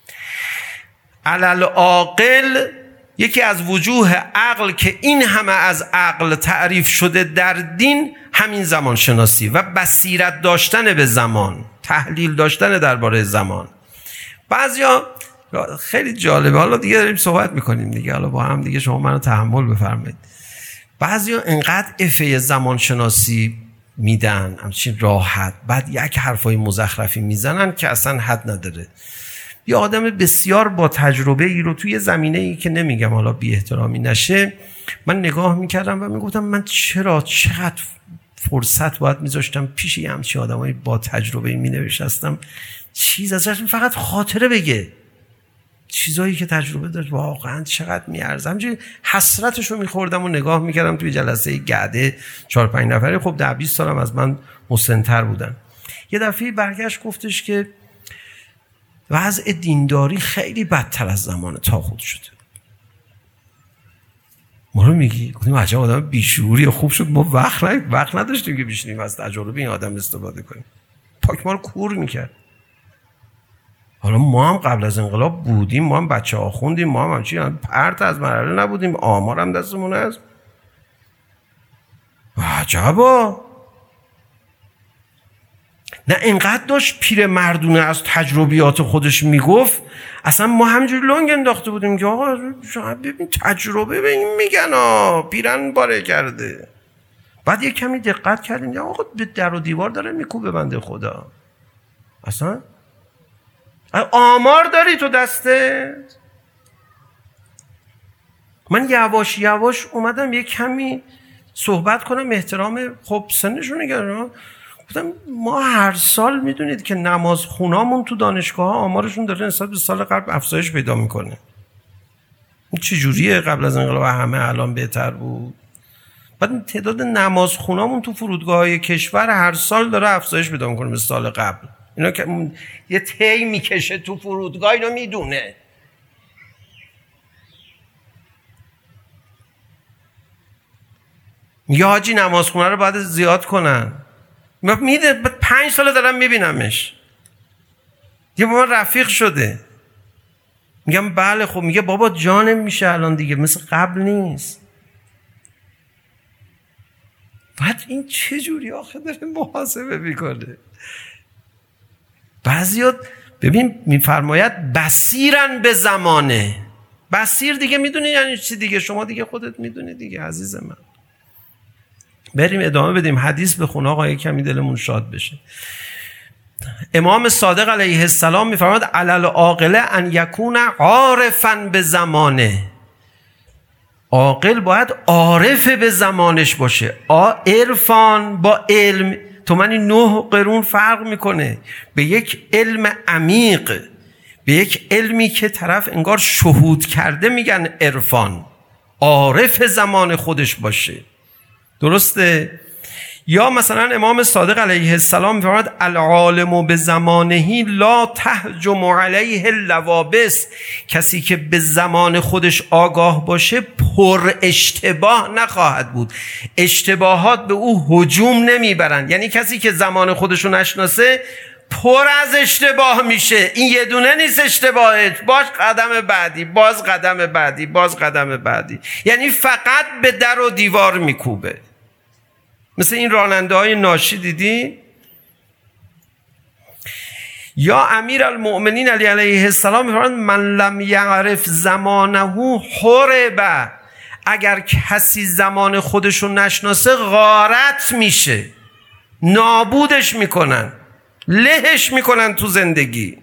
علل عاقل یکی از وجوه عقل که این همه از عقل تعریف شده در دین همین زمان شناسی و بصیرت داشتن به زمان، تحلیل داشتن درباره زمان. بعضیا خیلی جالبه، حالا دیگه داریم صحبت میکنیم دیگه، حالا با هم دیگه شما منو تحمل بفرمایید. بعضیا انقدر افه زمان شناسی میدن همچین راحت، بعد یک حرفای مزخرفی میزنن که اصلا حد نداره. یه آدم بسیار با تجربه ای رو توی زمینه ای که نمیگم حالا بی احترامی نشه، من نگاه میکردم و میگفتم من چرا چقدر فرصت باید میذاشتم پیش یه همچین آدمایی با تجربه ای مینوشتم چیز ازش فقط خاطره بگه، چیزایی که تجربه داشت واقعا چقدر میارزه. همینجوری حسرتشو میخوردم و نگاه میکردم توی جلسه گعده چهار پنج نفره. خب ده بیست سالم از من مسن‌تر بودن. یه دفعه برگشت گفتش که وضع دینداری خیلی بدتر از زمان طاغوت شده. ما رو میگی؟ گفتیم عجب آدم بیشعوری. خوب شد ما وقت وقت نداشتیم که بشینیم از تجربه این آدم استفاده کنیم. پاک ما رو کور میکرد. حالا ما هم قبل از انقلاب بودیم، ما هم بچه ها خوندیم، ما هم همچین هم پرت از مرحله نبودیم، آمار هم دستمون هست. عجبا. نه اینقدر داشت پیر مردونه از تجربیات خودش میگفت، اصلا ما همینجوری لنگ انداخته بودیم که آقا شما ببین تجربه به این میگن ها، پیرن باره کرده. بعد یک کمی دقت کردیم آقا به در و دیوار داره میکوبه بنده خدا. اصلا آمار داری تو دستت؟ من یواش یواش اومدم یک کمی صحبت کنم، احترام خب سنشون نگرم. گفتم ما هر سال میدونید که نماز خونامون تو دانشگاه ها آمارشون داره نسبت به سال قبل افزایش پیدا میکنه. این چه جوریه؟ قبل از انقلاب همه الان بهتر بود. بعد تعداد نماز خونامون تو فرودگاه های کشور هر سال داره افزایش پیدا میکنه به سال قبل. اینا که یه تی میکشه تو فرودگاه اینو میدونه. میگه حاجی نمازخونه رو باید زیاد کنن. میده پنج سال دارم میبینمش. یه با من رفیق شده. میگم بله. خب میگه بابا جانم میشه الان دیگه مثل قبل نیست. بعد این چه جوری آخه داره محاسبه میکنه؟ بعضیات ببین میفرماید بصیرن به زمانه. بصیر دیگه میدونی یعنی چی دیگه؟ شما دیگه خودت میدونی دیگه عزیز من. بریم ادامه بدیم، حدیث بخون آقا کمی دلمون شاد بشه. امام صادق علیه السلام میفرماید علل عاقل ان یکون عارفا به زمانه. عاقل باید عارف به زمانش باشه. عرفان با علم تو منی نه قرون فرق میکنه. به یک علم عمیق، به یک علمی که طرف انگار شهود کرده میگن عرفان. عارف زمان خودش باشه. درسته؟ یا مثلا امام صادق علیه السلام می‌فرماید العالم به زمانه لا تهجم علیه اللوابس، کسی که به زمان خودش آگاه باشه پر اشتباه نخواهد بود، اشتباهات به او هجوم نمیبرند. یعنی کسی که زمان خودش رو نشناسه پر از اشتباه میشه، این یه دونه نیست اشتباهت، باز قدم بعدی، باز قدم بعدی، باز قدم بعدی، یعنی فقط به در و دیوار میکوبه. مثل این راننده های ناشی دیدی؟ یا امیر المؤمنین علی علیه السلام میفرماید من لم یعرف زمانه حرب، اگر کسی زمان خودش رو نشناسه غارت میشه، نابودش میکنن، لهش میکنن تو زندگی.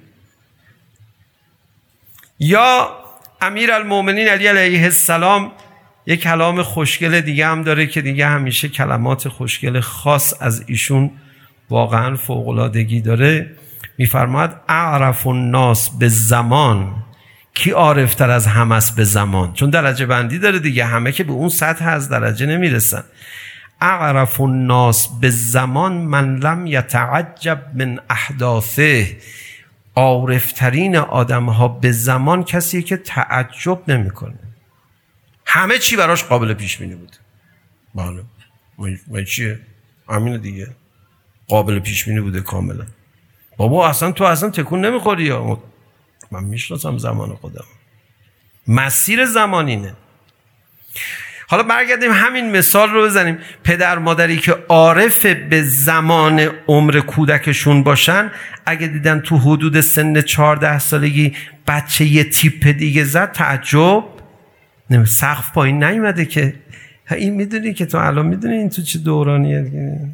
یا امیر المؤمنین علی علیه السلام یک کلام خوشگل دیگه هم داره که دیگه همیشه کلمات خوشگل خاص از ایشون واقعا فوق‌العادگی داره. میفرماید اعرف الناس به زمان، کی عارفتر از همه است به زمان؟ چون درجه بندی داره دیگه، همه که به اون سطح از درجه نمیرسن. اعرف الناس به زمان من لم یتعجب من احداثه، عارفترین آدم ها به زمان کسی که تعجب نمیکنه، همه چی براش قابل پیش بینی بود. بله ما چیه؟ همین دیگه، قابل پیش بینی بوده کاملا. بابا اصلا تو اصلا تکون نمیخوری، یا من میشناسم زمان خودم، مسیر زمانینه. حالا برگردیم همین مثال رو بزنیم. پدر مادری که عارف به زمان عمر کودکشون باشن، اگه دیدن تو حدود سن چهارده سالگی بچه یه تیپ دیگه زد، تعجب نه، سقف پایین نیومده که این میدونی که تو الان میدونی این تو چه دورانیه.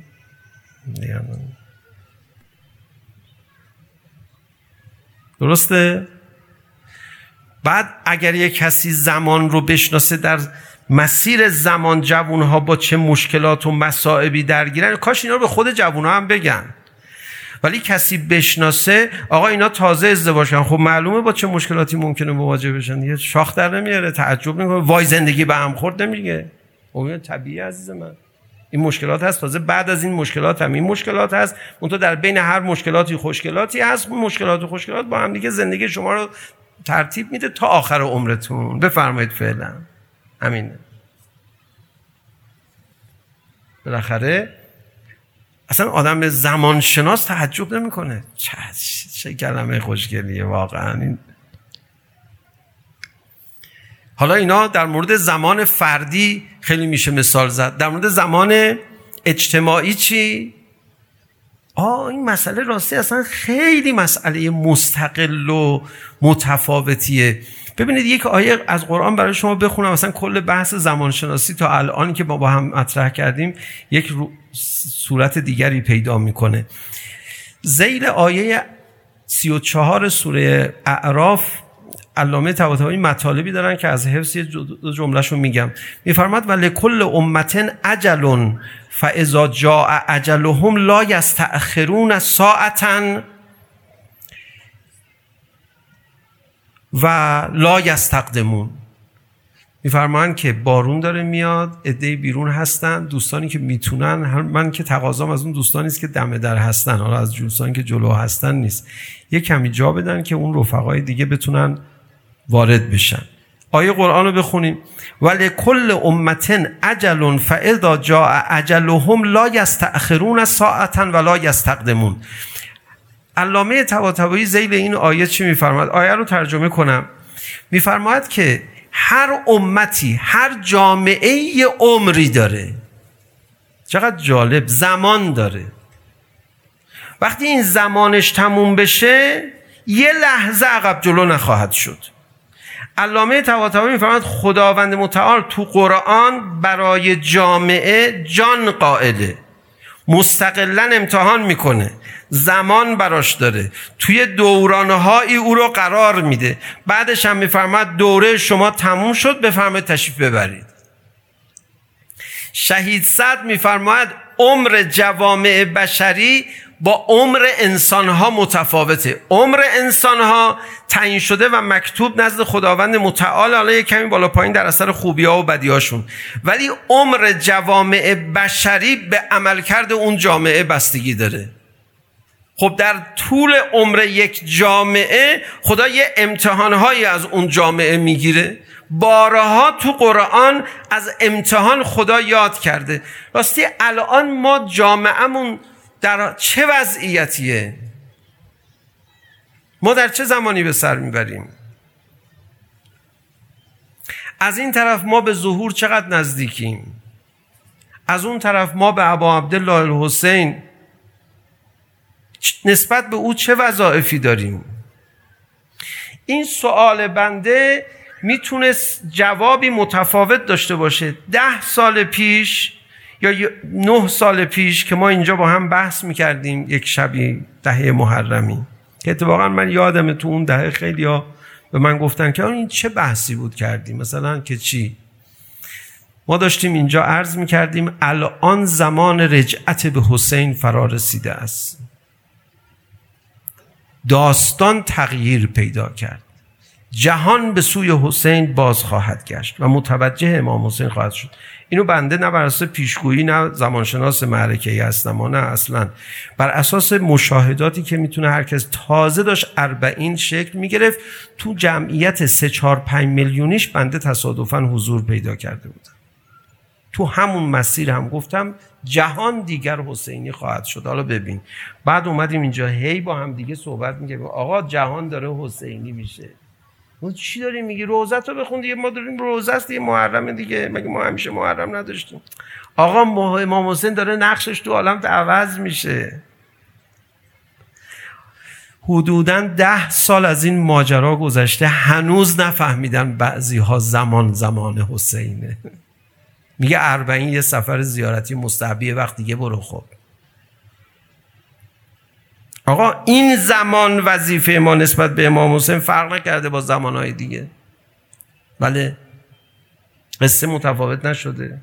درسته؟ بعد اگر یک کسی زمان رو بشناسه، در مسیر زمان جوانها با چه مشکلات و مصائبی درگیرن، کاش اینا رو به خود جوانها هم بگن. ولی کسی بشناسه آقا اینا تازه ازدواج کردن، خب معلومه با چه مشکلاتی ممکنه مواجه بشن، یه شاخ در نمیاره، تعجب نمیکنه، وای زندگی به هم خورد نمیگه. اون طبیعی عزیز من، این مشکلات هست، تازه بعد از این مشکلات هم این مشکلات هست، اون تو در بین هر مشکلاتی خوشگلاتی هست، اون مشکلات و خوشگلات با هم دیگه زندگی شما رو ترتیب میده تا آخر عمرتون. بفرمایید فعلا همینه. بالاخره اصلا آدم به زمان شناس تعجب نمیکنه. چه چه کلمه خوشگلیه واقعا این. حالا اینا در مورد زمان فردی خیلی میشه مثال زد. در مورد زمان اجتماعی چی؟ آه این مسئله راستی اصلا خیلی مسئله مستقل و متفاوتیه. ببینید یک آیه از قرآن برای شما بخونم، مثلا کل بحث زمانشناسی تا الان که ما با هم مطرح کردیم یک رو... صورت دیگری پیدا میکنه. ذیل آیه سی و چهار سوره اعراف علامه طباطبایی مطالبی دارن که از حفظ یه جملهشون میگم. میفرماد ولکل امة اجل فاذا جاء اجلهم لا یستأخرون ساعة و لا یستقدمون. میفرمان که بارون داره میاد، عده‌ای بیرون هستن، دوستانی که میتونن، من که تقاضام از اون دوستانی است که دم در هستن، حالا از دوستانی که جلو هستن نیست، یه کمی جا بدن که اون رفقای دیگه بتونن وارد بشن. آیه قرآن رو بخونیم. ولکل امة اجل فاذا جاء اجلهم لا یستأخرون ساعة ولا یستقدمون. علامه طباطبایی ذیل این آیه چی میفرماید؟ آیه رو ترجمه کنم. میفرماید که هر امتی، هر جامعه یه عمری داره. چقدر جالب، زمان داره. وقتی این زمانش تموم بشه یه لحظه عقب جلو نخواهد شد. علامه طباطبایی میفرماید خداوند متعال تو قرآن برای جامعه جان قائله، مستقلاً امتحان میکنه، زمان براش داره، توی دورانهایی او رو قرار میده. بعدش هم میفرماید دوره شما تموم شد، بفرمایید تشریف ببرید. شهید سعد میفرماید عمر جوامع بشری با عمر انسانها متفاوته. عمر انسانها تعیین شده و مکتوب نزد خداوند متعال، حالا یک کمی بالا پایین در اثر خوبی‌ها و بدی‌هاشون، ولی عمر جوامع بشری به عملکرد اون جامعه بستگی داره. خب در طول عمر یک جامعه خدا یه امتحانهایی از اون جامعه میگیره. بارها تو قرآن از امتحان خدا یاد کرده. راستی الان ما جامعهمون در چه وضعیتیه؟ ما در چه زمانی به سر میبریم؟ از این طرف ما به ظهور چقدر نزدیکیم؟ از اون طرف ما به ابا عبدالله الحسین نسبت به او چه وظایفی داریم؟ این سوال بنده میتونست جوابی متفاوت داشته باشه. ده سال پیش یا نه سال پیش که ما اینجا با هم بحث میکردیم یک شبی دهه محرمی، که اتفاقا من یادمه تو اون دهه خیلی ها به من گفتن که این چه بحثی بود کردیم، مثلا که چی؟ ما داشتیم اینجا عرض میکردیم الان زمان رجعت به حسین فرا رسیده است. داستان تغییر پیدا کرد، جهان به سوی حسین باز خواهد گشت و متوجه امام حسین خواهد شد. اینو بنده نه بر اساس پیشگویی نه زمانشناس معرکه‌ای هستم، نه اصلا بر اساس مشاهداتی که میتونه هر کس، تازه داشت اربعین شکل میگرفت تو جمعیت سه چهار پنج میلیونیش بنده تصادفاً حضور پیدا کرده بودم. تو همون مسیر هم گفتم جهان دیگر حسینی خواهد شد. حالا ببین، بعد اومدیم اینجا هی با هم دیگه صحبت می‌کردیم آقا جهان داره حسینی میشه. ما چی داریم میگی؟ روزت رو بخون دیگه. ما داریم روزه است دیگه، محرم دیگه، مگه ما همیشه محرم نداشتیم؟ آقا امام حسین داره نقشش تو عالم عوض میشه. حدوداً ده سال از این ماجرا گذشته، هنوز نفهمیدن بعضی ها زمان زمان حسینه. میگه اربعین یه سفر زیارتی مستحبیه، وقت دیگه برو. خب آقا این زمان وظیفه ما نسبت به امام حسین فرق نکرده با زمانهای دیگه، بله قصه متفاوت نشده.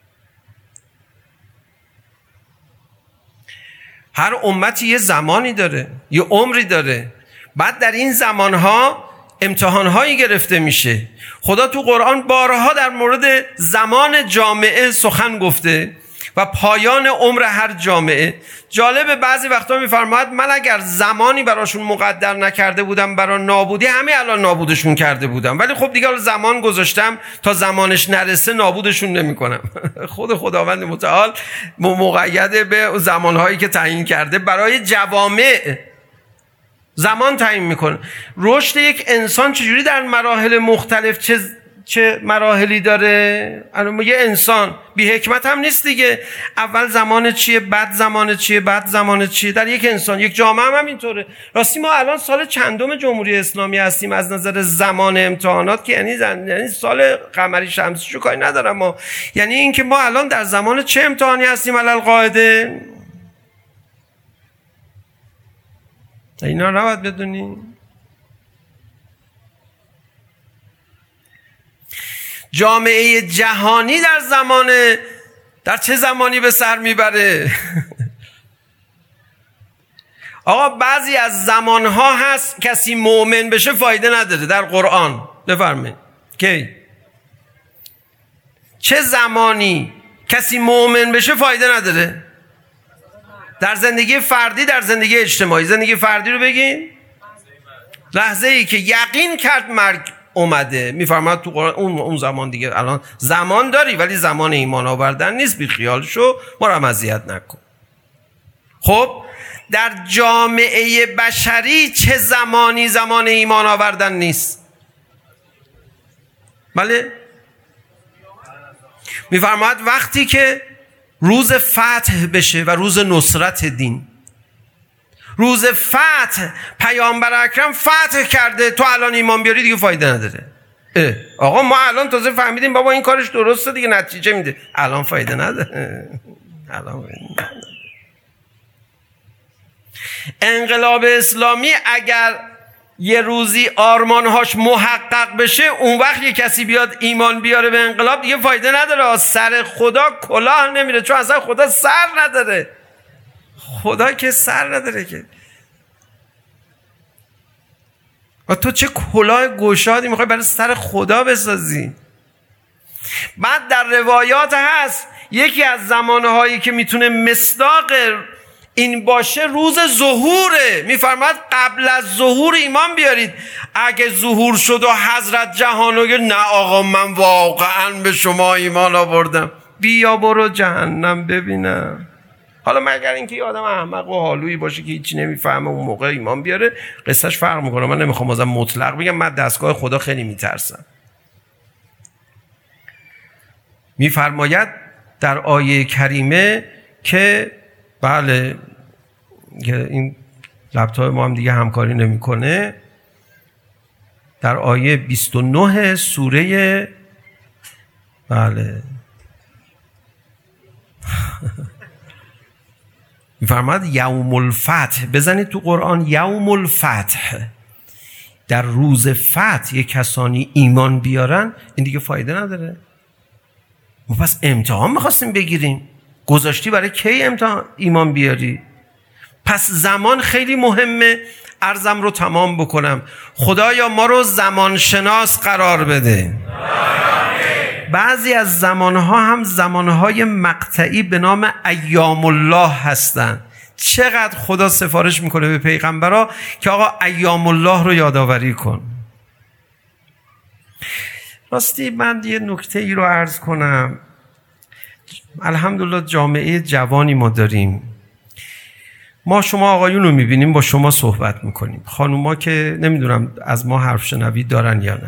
هر امتی یه زمانی داره، یه عمری داره، بعد در این زمانها امتحانهایی گرفته میشه. خدا تو قرآن بارها در مورد زمان جامعه سخن گفته و پایان عمر هر جامعه. جالبه بعضی وقتا میفرماید من اگر زمانی براشون مقدر نکرده بودم برای نابودی، همه الان نابودشون کرده بودم، ولی خب دیگه زمان گذاشتم تا زمانش نرسه نابودشون نمی کنم. خود خداوند متعال مقید به زمانهایی که تعیین کرده برای جوامع زمان تعیین میکنه. رشد یک انسان چجوری در مراحل مختلف چه چه مراحلی داره؟ یه انسان بی حکمت هم نیست دیگه. اول زمان چیه، بعد زمان چیه، بعد زمان چیه. در یک انسان، یک جامعه هم همینطوره. راستی ما الان سال چندم جمهوری اسلامی هستیم از نظر زمان امتحانات، که یعنی یعنی سال قمری شمسی رو کاری ندارم ما، یعنی اینکه ما الان در زمان چه امتحانی هستیم علل قاعده؟ اینا نباید بدونیم. جامعه جهانی در زمان در چه زمانی به سر میبره؟ آقا بعضی از زمانها هست کسی مؤمن بشه فایده نداره. در قرآن بفرمایید کی چه زمانی کسی مؤمن بشه فایده نداره؟ در زندگی فردی، در زندگی اجتماعی. زندگی فردی رو بگین. لحظه ای که یقین کرد مرگ اومده، میفرماد تو قرآن اون اون زمان دیگه. الان زمان داری ولی زمان ایمان آوردن نیست، بی خیال شو، ما رو اذیت نکن. خب در جامعه بشری چه زمانی زمان ایمان آوردن نیست؟ بله میفرماد وقتی که روز فتح بشه و روز نصرت دین. روز فتح پیامبر اکرم فتح کرده، تو الان ایمان بیاری دیگه فایده نداره. اه. آقا ما الان تازه فهمیدیم بابا این کارش درسته دیگه، نتیجه میده، الان فایده نداره. الان فایده نداره. انقلاب اسلامی اگر یه روزی آرمانهاش محقق بشه، اون وقت یه کسی بیاد ایمان بیاره به انقلاب دیگه فایده نداره. سر خدا کلاه نمیره، چون اصلا خدا سر نداره. خدا که سر نداره که. و تو چه کلاه گشادی میخوای برای سر خدا بسازی؟ بعد در روایات هست یکی از زمانهایی که میتونه مصداق این باشه روز ظهوره. میفرماد قبل از ظهور ایمان بیارید. اگه ظهور شد و حضرت جهانو گفت نه آقا من واقعا به شما ایمان آوردم، بیا برو جهنم ببینم. حالا مگر اینکه یه آدم احمق و حالویی باشه که هیچی نمیفهمه اون موقع ایمان بیاره، قصهش فرق میکنه. من نمیخوام ازم مطلق بگم، من دستگاه خدا خیلی میترسم. میفرماید در آیه کریمه که بله این لپتاپ ما هم دیگه همکاری نمیکنه. در آیه بیست و نه سوره بله میفرماید یوم الفتح، بزنید تو قرآن یوم الفتح، در روز فتح یک کسانی ایمان بیارن، این دیگه فایده نداره. ما پس امتحان میخواستیم بگیریم، گذاشتی برای کی امتحان ایمان بیاری؟ پس زمان خیلی مهمه. عرضم رو تمام بکنم. خدایا ما رو زمان شناس قرار بده. بعضی از زمانها هم زمانهای مقطعی به نام ایام الله هستن. چقدر خدا سفارش میکنه به پیغمبرها که آقا ایام الله رو یادآوری کن. راستی من یه نکته ای رو عرض کنم. الحمدلله جامعه جوانی ما داریم. ما شما آقایون رو میبینیم، با شما صحبت میکنیم. خانوما که نمیدونم از ما حرف شنوی دارن یا نه.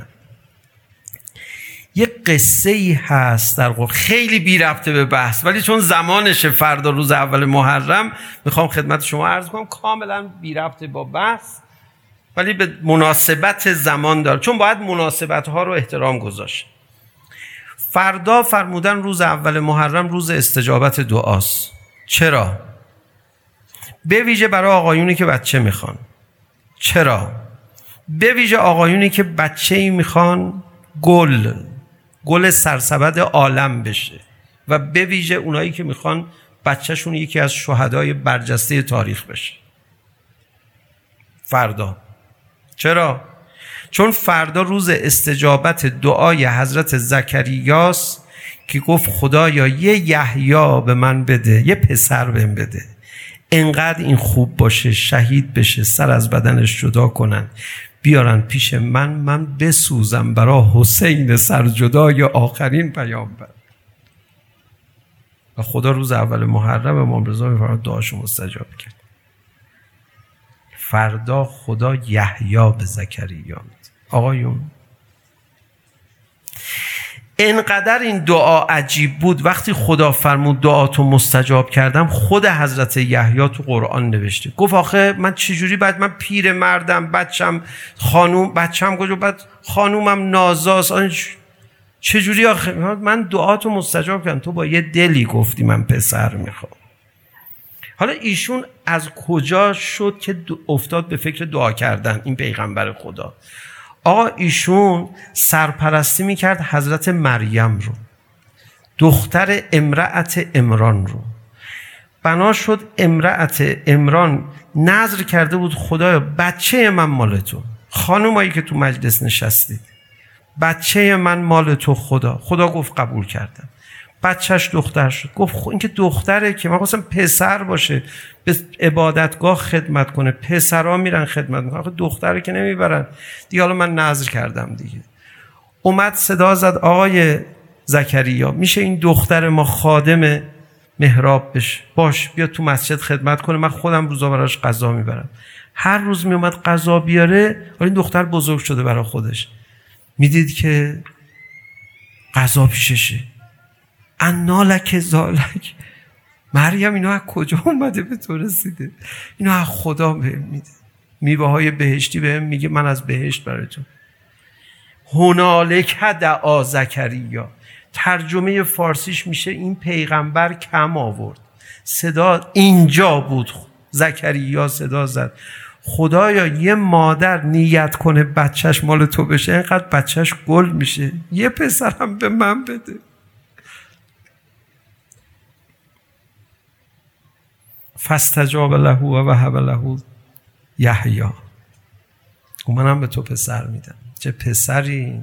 یه قصه ای هست در قرآن، خیلی بی ربطه به بحث، ولی چون زمانشه فردا روز اول محرم میخوام خدمت شما عرض کنم. کاملا بی ربطه با بحث ولی به مناسبت زمان داره، چون باید مناسبت ها رو احترام گذاشت. فردا فرمودن روز اول محرم روز استجابت دعاست. چرا؟ به ویژه برای آقایونی که بچه میخوان. چرا؟ به ویژه آقایونی که بچه‌ای میخوان گل گل سرسبد عالم بشه، و به ویژه اونایی که میخوان بچه‌شون یکی از شهدای برجسته تاریخ بشه. فردا. چرا؟ چون فردا روز استجابت دعای حضرت زکریاست که گفت خدایا یه یحیی به من بده، یه پسر بهم بده، انقدر این خوب باشه شهید بشه، سر از بدنش جدا کنن بیارن پیش من، من بسوزم برای حسین سرجدای آخرین پیامبر. و خدا روز اول محرم امام رضا میفرماد دعاشو مستجاب کرد. فردا خدا یحیی به زکریا میده. آقایون اینقدر این دعا عجیب بود، وقتی خدا فرمود دعاتو مستجاب کردم، خود حضرت یحیی تو قرآن نوشته. گفت آخه من چجوری بعد، من پیر مردم، بچم خانوم، بچم کجا، بعد خانومم نازاست، چجوری آخه من دعاتو مستجاب کردم؟ تو با یه دلی گفتی من پسر میخوام. حالا ایشون از کجا شد که افتاد به فکر دعا کردن؟ این پیغمبر خدا آقا ایشون سرپرستی میکرد حضرت مریم رو، دختر امرأت عمران رو. بنا شد امرأت عمران نذر کرده بود خدایا بچه من مال تو. خانومایی که تو مجلس نشستید، بچه من مال تو خدا. خدا گفت قبول کردم. بچهش دختر شد. گفت خب این که دختره که من خواستم پسر باشه، به عبادتگاه خدمت کنه، پسرها میرن خدمت میکنن، آخه دختره که نمیبرن دیگه. حالا من نذر کردم دیگه. اومد صدا زد آقای زکریا میشه این دختر ما خادم محراب بشه؟ باش بیا تو مسجد خدمت کنه، من خودم روزا براش غذا میبرم. هر روز میومد غذا بیاره. حالا این دختر بزرگ شده برای خودش، میدید که غذا پیششه. انا لک ذالک، مریم اینا از کجا اومده به تو رسیده؟ اینا از خدا بهم میده، میوه های بهشتی بهم میگه، من از بهشت برای تو. هنالک دعا زکریا، ترجمه فارسیش میشه این پیغمبر کم آورد، صدا اینجا بود. زکریا صدا زد خدایا یه مادر نیت کنه بچهش مال تو بشه، اینقدر بچهش گل میشه، یه پسرم به من بده. فاستجاب له و وهب له یحیی. و منم به تو پسر میدم. چه پسری!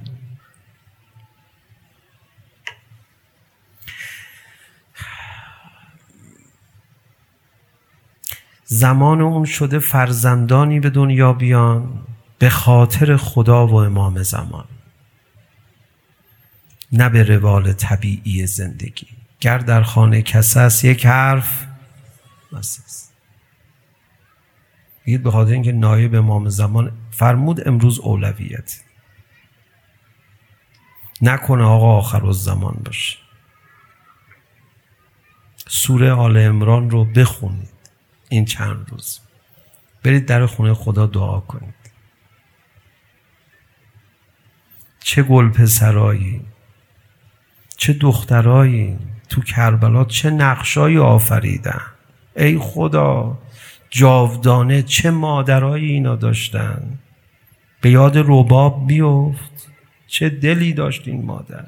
زمان اون شده فرزندانی به دنیا بیان به خاطر خدا و امام زمان، نه به روال طبیعی زندگی. گر در خانه کس است یک حرف بس است. بگید به خاطر اینکه نایب امام زمان فرمود امروز اولویت، نکنه آقا آخر الزمان باشه. سوره آل عمران رو بخونید این چند روز، برید در خونه خدا دعا کنید. چه گل پسرایی، چه دخترایی تو کربلا، چه نقشایی آفریدن. ای خدا جاودانه چه مادرایی اینا داشتن. به یاد رباب بیفت، چه دلی داشت این مادر.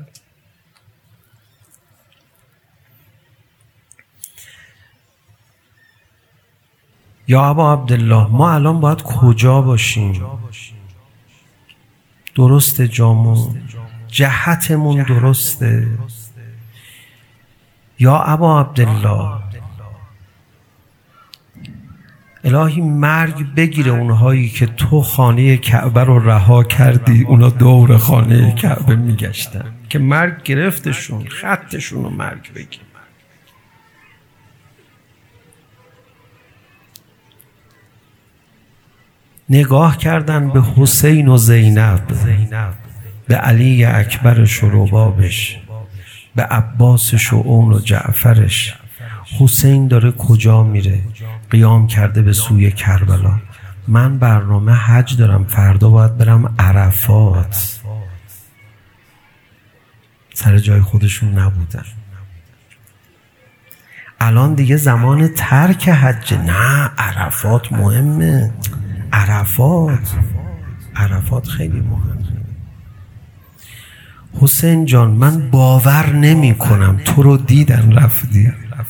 یا ابا عبدالله ما الان باید کجا باشیم؟ درسته جامون، جهتمون درسته. یا ابا عبدالله الهی مرگ بگیره اونهایی که تو خانه کعبه رو رها کردی، اونا دور خانه کعبه میگشتن، که مرگ گرفتشون، خطشون رو مرگ بگیر. نگاه کردن به حسین و زینب، به علی اکبرش و ربابش، به عباسش و اون و جعفرش. حسین داره کجا میره؟ قیام کرده به سوی کربلا. من برنامه حج دارم، فردا باید برم عرفات. سر جای خودشون نبودن. الان دیگه زمان ترک حج. نه عرفات مهمه. عرفات عرفات خیلی مهمه. حسین جان من باور نمی کنم تو رو دیدن رفتی،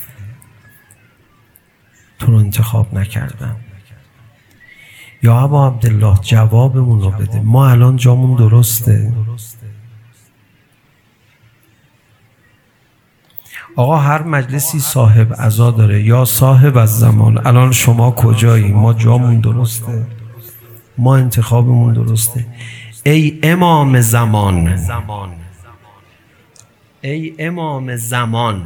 تو رو انتخاب نکردم. یا ابا عبدالله جوابمون رو بده، ما الان جامون درسته؟ آقا هر مجلسی صاحب عزا داره. یا صاحب از زمان الان شما کجایی؟ ما جامون درسته؟ ما انتخابمون درسته؟ ای امام زمان، ای امام زمان،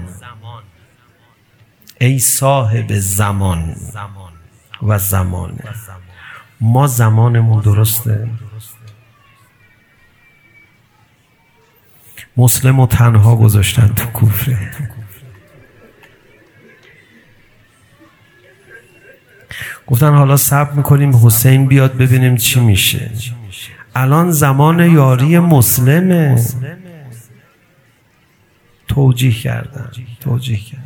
ای صاحب زمان و زمانه، ما زمانمون درسته؟ مسلم و تنها گذاشتن تو کوفه. گفتن حالا صبر میکنیم حسین بیاد ببینیم چی میشه. الان زمان یاری مسلمه. توجیه کردن توجیه کردن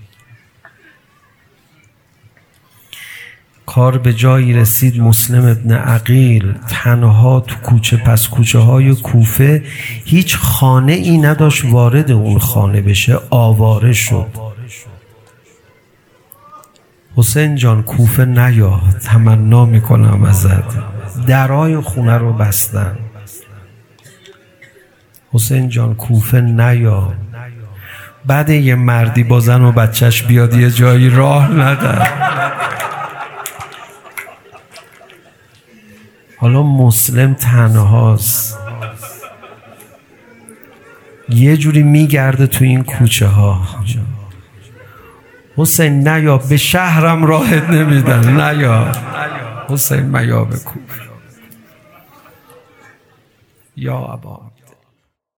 کار به جایی رسید. مسلم ابن عقیل تنها تو کوچه پس کوچه های کوفه، هیچ خانه ای نداشت وارد اون خانه بشه، آواره شد. حسین جان کوفه نیا، تمنا میکنم ازت. درای خونه رو بستن. حسین جان کوفه نیا. بعد یه مردی با زن و بچهش بیاد یه جایی راه نده. حالا مسلم تنهاست، یه جوری میگرده تو این کوچه ها. حسین نیا، به شهرم راحت نمیدن، نیا حسین، میا به کوفه. یا ابا